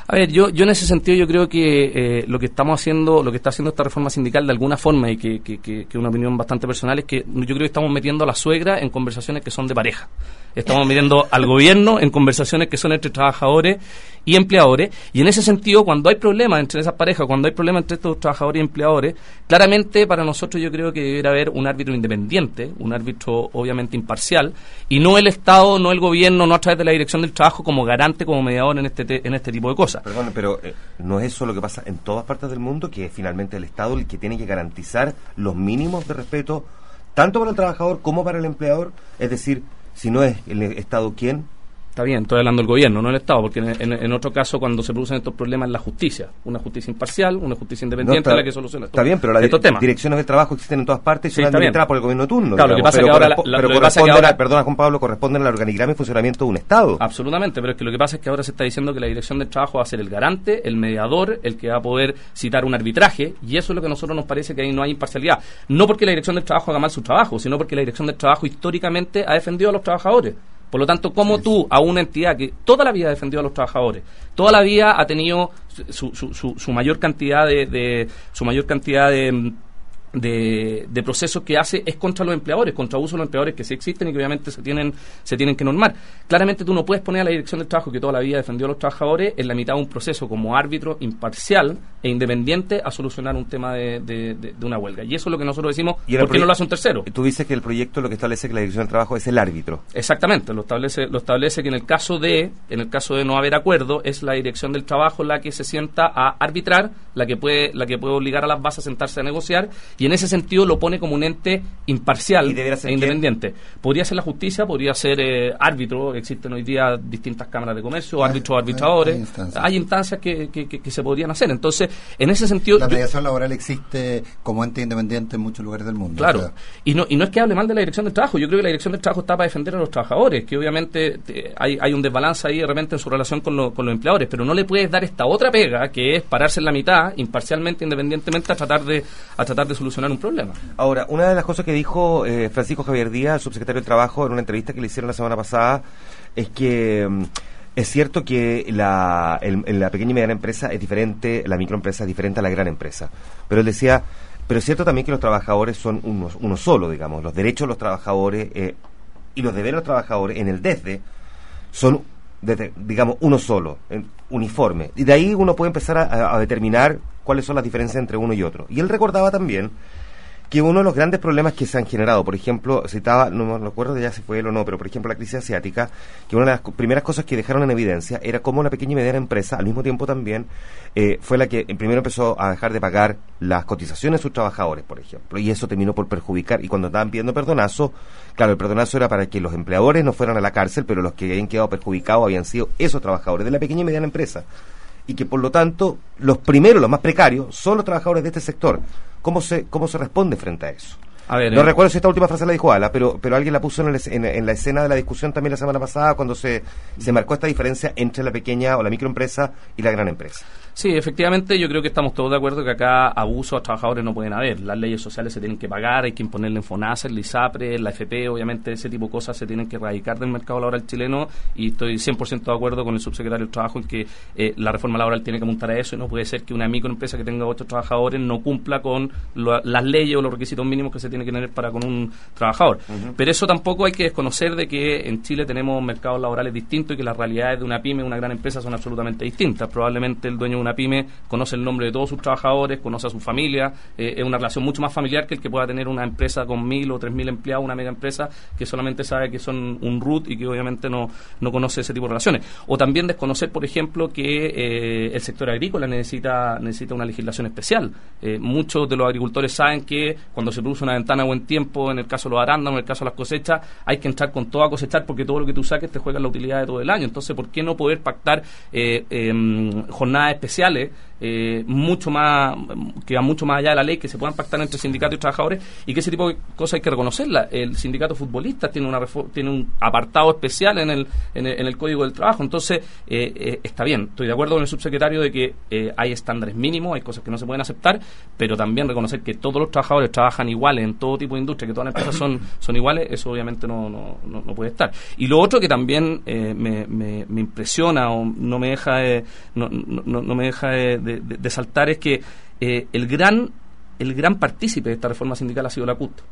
A ver, yo, yo en ese sentido yo creo que eh, lo que estamos haciendo, lo que está haciendo esta reforma sindical de alguna forma, y que, que, que, que una opinión bastante personal, es que yo creo que estamos metiendo a la suegra en conversaciones que son de pareja. Estamos metiendo al gobierno en conversaciones que son entre trabajadores y empleadores, y en ese sentido, cuando hay problemas entre esas parejas, cuando hay problemas entre estos trabajadores y empleadores, claramente para nosotros yo creo que debería haber un árbitro independiente, un árbitro obviamente imparcial, y no el Estado, no el gobierno, no a través de la Dirección del Trabajo como garante, como mediador en este te, en este tipo de cosas. Perdón, pero eh, ¿no es eso lo que pasa en todas partes del mundo, que es finalmente el Estado el que tiene que garantizar los mínimos de respeto tanto para el trabajador como para el empleador? Es decir, si no es el Estado, ¿quién? Está bien, estoy hablando del gobierno, no del Estado, porque en, en, en otro caso, cuando se producen estos problemas, es la justicia, una justicia imparcial, una justicia independiente, no, está, la que soluciona estos, está bien, pero las estos temas. Direcciones de trabajo existen en todas partes y sí, son administradas por el gobierno de turno. Claro, digamos, lo que pasa pero que ahora, la, pero lo que pasa que ahora perdona Juan Pablo, corresponden al organigrama y funcionamiento de un Estado. Absolutamente, pero es que lo que pasa es que ahora se está diciendo que la Dirección del Trabajo va a ser el garante, el mediador, el que va a poder citar un arbitraje, y eso es lo que a nosotros nos parece que ahí no hay imparcialidad. No porque la Dirección del Trabajo haga mal su trabajo, sino porque la Dirección del Trabajo históricamente ha defendido a los trabajadores. Por lo tanto, ¿cómo tú, a una entidad que toda la vida ha defendido a los trabajadores, toda la vida ha tenido su, su, su, su mayor cantidad de, de su mayor cantidad de, de, de procesos que hace es contra los empleadores, contra abusos de los empleadores que sí existen y que obviamente se tienen se tienen que normar? Claramente tú no puedes poner a la Dirección del Trabajo, que toda la vida defendió a los trabajadores, en la mitad de un proceso como árbitro imparcial e independiente a solucionar un tema de, de, de, de una huelga. Y eso es lo que nosotros decimos, ¿por qué no lo hace un tercero? Tú dices que el proyecto lo que establece que la Dirección del Trabajo es el árbitro. Exactamente, lo establece lo establece que en el caso de en el caso de no haber acuerdo, es la Dirección del Trabajo la que se sienta a arbitrar, la que puede la que puede obligar a las bases a sentarse a negociar, y en ese sentido lo pone como un ente imparcial e independiente. ¿Quién? Podría ser la justicia, podría ser eh, árbitro. Existen hoy día distintas cámaras de comercio, hay, árbitros, arbitradores. Hay instancias, hay instancias que, que, que, que se podrían hacer. Entonces, en ese sentido... La mediación yo, laboral existe como ente independiente en muchos lugares del mundo. Claro. O sea, y, no, y no es que hable mal de la Dirección del Trabajo. Yo creo que la Dirección del Trabajo está para defender a los trabajadores, que obviamente te, hay, hay un desbalance ahí de repente en su relación con, lo, con los empleadores, pero no le puedes dar esta otra pega, que es pararse en la mitad, imparcialmente, independientemente, a tratar de, a tratar de solucionar un problema. Ahora, una de las cosas que dijo eh, Francisco Javier Díaz, subsecretario del Trabajo, en una entrevista que le hicieron la semana pasada, es que um, es cierto que la, el, la pequeña y mediana empresa es diferente, la microempresa es diferente a la gran empresa. Pero él decía, pero es cierto también que los trabajadores son uno, uno solo, digamos. Los derechos de los trabajadores eh, y los deberes de los trabajadores en el desde son, desde, digamos, uno solo, en, uniforme. Y de ahí uno puede empezar a, a determinar cuáles son las diferencias entre uno y otro. Y él recordaba también que uno de los grandes problemas que se han generado, por ejemplo, citaba, no me acuerdo de ya si fue él o no, pero por ejemplo la crisis asiática, que una de las primeras cosas que dejaron en evidencia era cómo la pequeña y mediana empresa, al mismo tiempo también, eh, fue la que primero empezó a dejar de pagar las cotizaciones de sus trabajadores, por ejemplo, y eso terminó por perjudicar, y cuando estaban pidiendo perdonazo, claro, el perdonazo era para que los empleadores no fueran a la cárcel, pero los que habían quedado perjudicados habían sido esos trabajadores de la pequeña y mediana empresa, y que por lo tanto, los primeros, los más precarios, son los trabajadores de este sector. ¿Cómo se cómo se responde frente a eso? A ver, no eh, recuerdo si esta última frase la dijo Ala, pero pero alguien la puso en, el, en, en la escena de la discusión también la semana pasada, cuando se, se marcó esta diferencia entre la pequeña o la microempresa y la gran empresa. Sí, efectivamente, yo creo que estamos todos de acuerdo que acá abusos a trabajadores no pueden haber. Las leyes sociales se tienen que pagar, hay que imponerle en FONASA, el ISAPRE, la F P, obviamente ese tipo de cosas se tienen que erradicar del mercado laboral chileno, y estoy cien por ciento de acuerdo con el subsecretario del Trabajo en que eh, la reforma laboral tiene que apuntar a eso, y no puede ser que una microempresa que tenga ocho trabajadores no cumpla con lo, las leyes o los requisitos mínimos que se tiene que tener para con un trabajador. Uh-huh. Pero eso tampoco hay que desconocer de que en Chile tenemos mercados laborales distintos y que las realidades de una pyme y una gran empresa son absolutamente distintas. Probablemente el dueño de una pyme conoce el nombre de todos sus trabajadores, conoce a su familia, eh, es una relación mucho más familiar que el que pueda tener una empresa con mil o tres mil empleados, una mega empresa que solamente sabe que son un root y que obviamente no, no conoce ese tipo de relaciones. O también desconocer, por ejemplo, que eh, el sector agrícola necesita necesita una legislación especial. Eh, muchos de los agricultores saben que cuando se produce una ventana a buen tiempo, en el caso de los arándanos, en el caso de las cosechas, hay que entrar con todo a cosechar porque todo lo que tú saques te juega la utilidad de todo el año. Entonces, ¿por qué no poder pactar eh, eh, jornadas especiales especiales, eh, mucho más, que van mucho más allá de la ley, que se puedan pactar entre sindicatos y trabajadores, y que ese tipo de cosas hay que reconocerla. El sindicato futbolista tiene una refo- tiene un apartado especial en el, en el, en el Código del Trabajo, entonces eh, eh, está bien, estoy de acuerdo con el subsecretario de que eh, hay estándares mínimos, hay cosas que no se pueden aceptar, pero también reconocer que todos los trabajadores trabajan iguales en todo tipo de industria, que todas las empresas son, son iguales, eso obviamente no, no, no, no puede estar. Y lo otro que también eh, me, me, me impresiona o no me deja de, no, no, no me deja de, de, de saltar es que eh, el gran el gran partícipe de esta reforma sindical ha sido la C U T.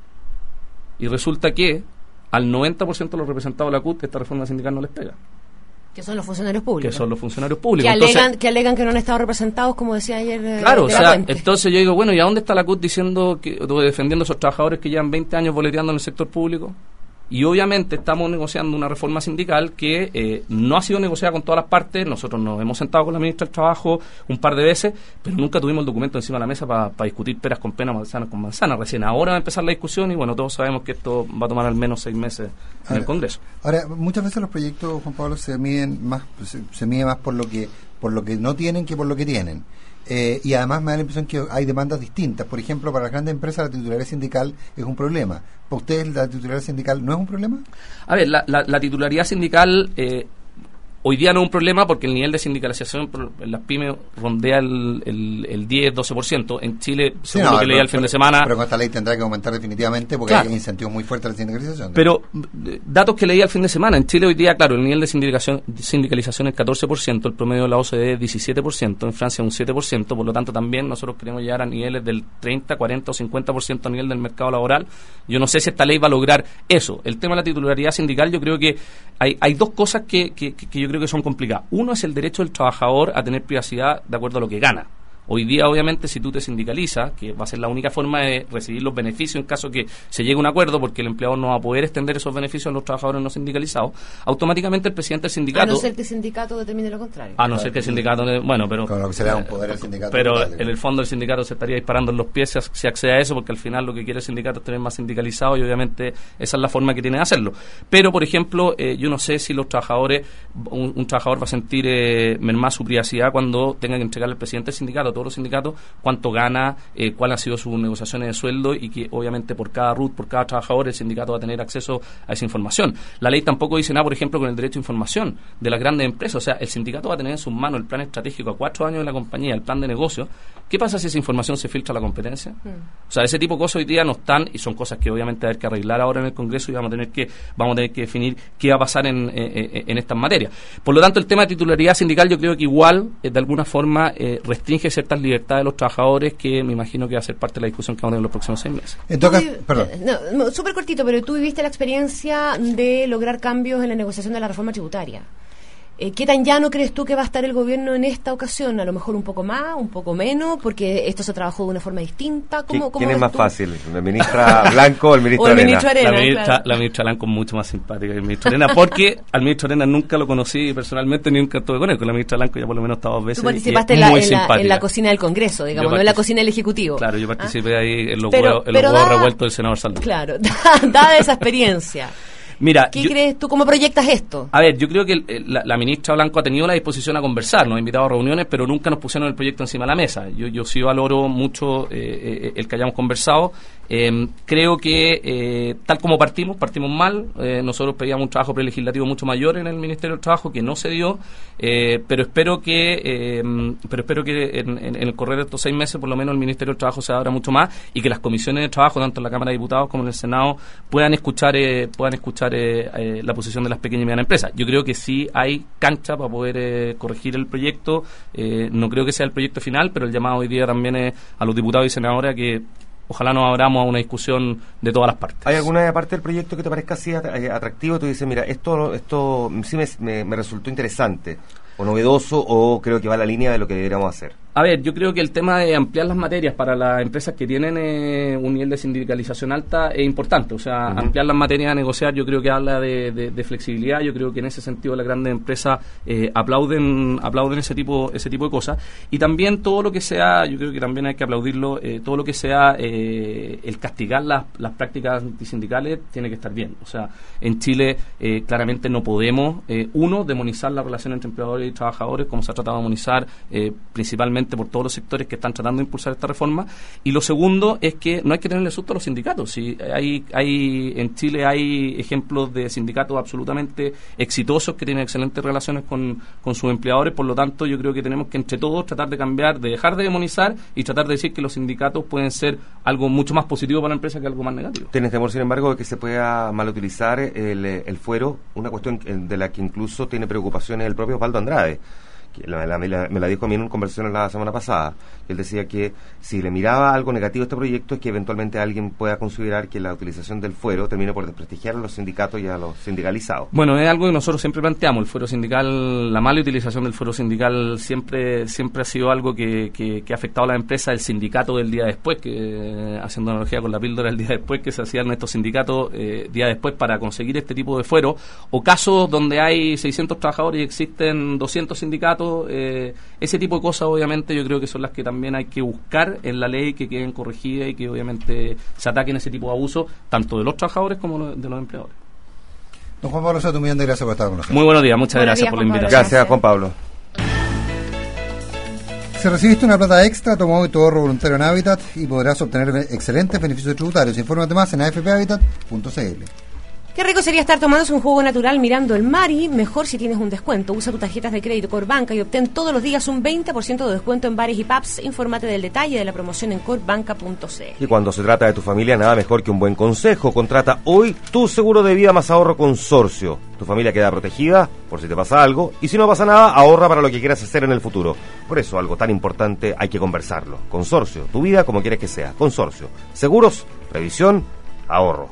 Y resulta que al noventa por ciento de los representados de la C U T esta reforma sindical no les pega. Que son los funcionarios públicos. Que son los funcionarios públicos. Que entonces, alegan, que alegan que no han estado representados, como decía ayer. Eh, claro, o de la sea, Puente. entonces yo digo, bueno, ¿y a dónde está la C U T diciendo que, o defendiendo a esos trabajadores que llevan veinte años boleteando en el sector público? Y obviamente estamos negociando una reforma sindical que eh, no ha sido negociada con todas las partes. Nosotros nos hemos sentado con la ministra del Trabajo un par de veces, pero nunca tuvimos el documento encima de la mesa para pa discutir peras con peras, manzanas con manzanas. Recién ahora va a empezar la discusión y bueno, todos sabemos que esto va a tomar al menos seis meses en ahora, el Congreso. Ahora, muchas veces los proyectos, Juan Pablo, se miden más, se, se mide más por lo que por lo que no tienen que por lo que tienen. Eh, y además me da la impresión que hay demandas distintas. Por ejemplo, para las grandes empresas la titularidad sindical es un problema. ¿Para ustedes la titularidad sindical no es un problema? A ver, la, la, la titularidad sindical eh, hoy día no es un problema porque el nivel de sindicalización en las pymes rondea el, el, el diez doce por ciento. En Chile, Sí, según no, lo que leí el fin pero, de semana... Pero con esta ley tendrá que aumentar definitivamente porque Claro. hay incentivos muy fuertes a la sindicalización. ¿no? Pero eh, datos que leí al fin de semana, en Chile hoy día, claro, el nivel de sindicalización, sindicalización es catorce por ciento, el promedio de la O C D es diecisiete por ciento, en Francia un siete por ciento, por lo tanto también nosotros queremos llegar a niveles del treinta, cuarenta o cincuenta por ciento a nivel del mercado laboral. Yo no sé si esta ley va a lograr eso. El tema de la titularidad sindical, yo creo que hay, hay dos cosas que, que, que yo creo que son complicadas. Uno es el derecho del trabajador a tener privacidad de acuerdo a lo que gana. Hoy día, obviamente, si tú te sindicalizas, que va a ser la única forma de recibir los beneficios en caso que se llegue a un acuerdo, porque el empleador no va a poder extender esos beneficios a los trabajadores no sindicalizados, automáticamente el presidente del sindicato... A no ser que el sindicato determine lo contrario. A no ser que el sindicato... Bueno, pero... Con lo que se le da un poder al sindicato. Pero total, en el fondo el sindicato se estaría disparando en los pies si, si accede a eso, porque al final lo que quiere el sindicato es tener más sindicalizado y obviamente esa es la forma que tiene de hacerlo. Pero, por ejemplo, eh, yo no sé si los trabajadores, un, un trabajador va a sentir eh, mermar su privacidad cuando tenga que entregarle al presidente del sindicato, a todos los sindicatos, cuánto gana, eh, cuáles han sido sus negociaciones de sueldo y que obviamente por cada R U T, por cada trabajador, el sindicato va a tener acceso a esa información. La ley tampoco dice nada, por ejemplo, con el derecho a información de las grandes empresas. O sea, el sindicato va a tener en sus manos el plan estratégico a cuatro años de la compañía, el plan de negocio. ¿Qué pasa si esa información se filtra a la competencia? Mm. O sea, ese tipo de cosas hoy día no están y son cosas que obviamente va a haber que arreglar ahora en el Congreso y vamos a tener que vamos a tener que definir qué va a pasar en, en, en estas materias. Por lo tanto, el tema de titularidad sindical yo creo que igual, eh, de alguna forma, eh, restringe ciertas libertades de los trabajadores que me imagino que va a ser parte de la discusión que vamos a tener en los próximos seis meses. En todo caso, vi- perdón. No, no, súper cortito, pero tú viviste la experiencia de lograr cambios en la negociación de la reforma tributaria. Eh, ¿Qué tan llano crees tú que va a estar el gobierno en esta ocasión? A lo mejor un poco más, un poco menos, porque esto se trabajó de una forma distinta. ¿Cómo, cómo ¿Quién es ves más tú? fácil? ¿La ministra Blanco o el ministro O el Arena? ministro Arena. La ministra, claro. la ministra Blanco es mucho más simpática que el ministro Arena, porque al ministro Arena nunca lo conocí personalmente, ni nunca estuve con él. Con la ministra Blanco ya por lo menos estaba dos veces. Tú y participaste es en la, muy en, la, simpática. en la cocina del Congreso, digamos, Yo no en la partici- cocina del Ejecutivo. Claro, yo ¿Ah? participé ahí en los Pero- huevos, en los pero huevos da- revueltos del senador Saldú. Claro, dada esa experiencia, Mira, ¿qué yo- crees tú? ¿Cómo proyectas esto? A ver, yo creo que el- el- la, la ministra Blanco ha tenido la disposición a conversar, nos ha invitado a reuniones, pero nunca nos pusieron el proyecto encima de la mesa. Yo, yo sí valoro mucho eh, eh, el que hayamos conversado. Eh, creo que eh, tal como partimos, partimos mal. Eh, nosotros pedíamos un trabajo prelegislativo mucho mayor en el Ministerio del Trabajo, que no se dio, eh, pero espero que eh, pero espero que en, en- en el correr de estos seis meses, por lo menos el Ministerio del Trabajo se abra mucho más y que las comisiones de trabajo, tanto en la Cámara de Diputados como en el Senado, puedan escuchar eh, puedan escuchar eh, eh, la posición de las pequeñas y medianas empresas. Yo creo que sí hay cancha para poder eh, corregir el proyecto. Eh, no creo que sea el proyecto final, pero el llamado hoy día también es a los diputados y senadores a que ojalá nos abramos a una discusión de todas las partes. ¿Hay alguna parte del proyecto que te parezca así at- eh, atractivo? Tú dices, mira, esto esto sí me, me, me resultó interesante, o novedoso, o creo que va a la línea de lo que deberíamos hacer. A ver, yo creo que el tema de ampliar las materias para las empresas que tienen eh, un nivel de sindicalización alta es importante. O sea, uh-huh. ampliar las materias a negociar yo creo que habla de, de, de flexibilidad. Yo creo que en ese sentido las grandes empresas eh, aplauden aplauden ese tipo ese tipo de cosas. Y también todo lo que sea, yo creo que también hay que aplaudirlo, eh, todo lo que sea eh, el castigar las, las prácticas antisindicales tiene que estar bien. O sea, en Chile eh, claramente no podemos, eh, uno, demonizar la relación entre empleadores y trabajadores como se ha tratado de demonizar eh, principalmente por todos los sectores que están tratando de impulsar esta reforma. Y lo segundo es que no hay que tenerle susto a los sindicatos. Si hay, hay en Chile hay ejemplos de sindicatos absolutamente exitosos que tienen excelentes relaciones con, con sus empleadores. Por lo tanto, yo creo que tenemos que entre todos tratar de cambiar, de dejar de demonizar y tratar de decir que los sindicatos pueden ser algo mucho más positivo para la empresa que algo más negativo. ¿Tienes temor, sin embargo, de que se pueda malutilizar el, el fuero? Una cuestión de la que incluso tiene preocupaciones el propio Osvaldo Andrade. La, la, me, la, me la dijo a mí en una conversación la semana pasada. Él decía que si le miraba algo negativo a este proyecto es que eventualmente alguien pueda considerar que la utilización del fuero termine por desprestigiar a los sindicatos y a los sindicalizados. Bueno, es algo que nosotros siempre planteamos. El fuero sindical, la mala utilización del fuero sindical siempre siempre ha sido algo que, que, que ha afectado a la empresa. El sindicato del día después, que haciendo analogía con la píldora del día después, que se hacían estos sindicatos eh, día después para conseguir este tipo de fuero, o casos donde hay seiscientos trabajadores y existen doscientos sindicatos. Eh, ese tipo de cosas obviamente yo creo que son las que también hay que buscar en la ley, que queden corregidas y que obviamente se ataquen ese tipo de abusos tanto de los trabajadores como de los empleadores. Don Juan Pablo Soto, un millón de gracias por estar con nosotros. Muy buenos días, muchas buenos gracias días, por la Juan Pablo. invitación. Gracias, Juan Pablo. Si recibiste una plata extra, toma hoy tu ahorro voluntario en Habitat y podrás obtener excelentes beneficios tributarios. Infórmate más en a f p habitat punto c l. Qué rico sería estar tomándose un jugo natural mirando el mar, y mejor si tienes un descuento. Usa tus tarjetas de crédito Corbanca y obtén todos los días un veinte por ciento de descuento en bares y pubs. Infórmate del detalle de la promoción en corbanca punto c l. Y cuando se trata de tu familia, nada mejor que un buen consejo. Contrata hoy tu seguro de vida más ahorro Consorcio. Tu familia queda protegida por si te pasa algo, y si no pasa nada, ahorra para lo que quieras hacer en el futuro. Por eso, algo tan importante hay que conversarlo. Consorcio, tu vida como quieres que sea. Consorcio, seguros, previsión, ahorro.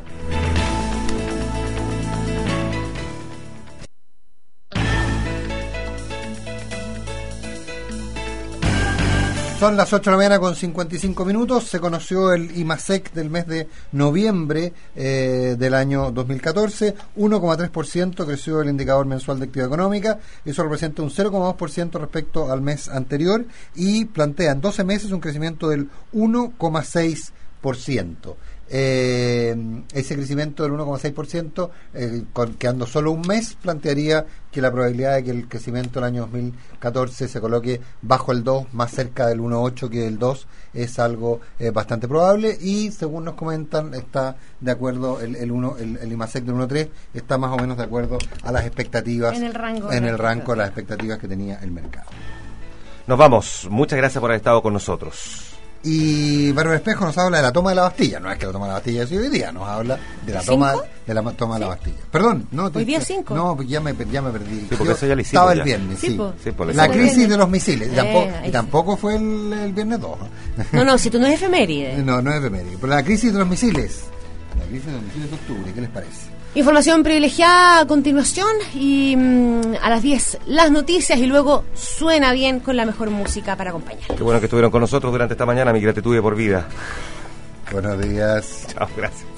Son las ocho de la mañana con cincuenta y cinco minutos. Se conoció el IMASEC del mes de noviembre eh, del año dos mil catorce. uno coma tres por ciento creció el indicador mensual de actividad económica. Eso representa un cero coma dos por ciento respecto al mes anterior y plantea en doce meses un crecimiento del uno coma seis por ciento. Eh, ese crecimiento del uno coma seis por ciento, eh, con, quedando solo un mes, plantearía que la probabilidad de que el crecimiento del año dos mil catorce se coloque bajo el dos, más cerca del uno coma ocho que del dos, es algo eh, bastante probable, y según nos comentan, está de acuerdo el, el, uno, el, el IMASEC del uno coma tres está más o menos de acuerdo a las expectativas, en el rango, en el rango de las expectativas que tenía el mercado. Nos vamos, muchas gracias por haber estado con nosotros. Y Bárbara Espejo nos habla de la toma de la Bastilla. No es que la toma de la Bastilla sea hoy día, nos habla de la toma ¿Cinco? de la toma de ¿Sí? la Bastilla. Perdón, no. ¿Hoy te, día te, cinco? No, porque ya me, ya me perdí. Sí, porque Yo eso ya lo hicimos estaba el ya. viernes, sí. Sí, po. Sí, por La eso. crisis de los misiles. Y Eh, tampoco, ahí y sí. tampoco fue el, el viernes dos. No, no, si tú no es efeméride. No, no es efeméride. Pero la crisis de los misiles. La crisis de los misiles de octubre, ¿qué les parece? Información privilegiada a continuación y mmm, a las diez las noticias, y luego suena bien con la mejor música para acompañar. Qué bueno que estuvieron con nosotros durante esta mañana, mi gratitud de por vida. Buenos días. Chao, gracias.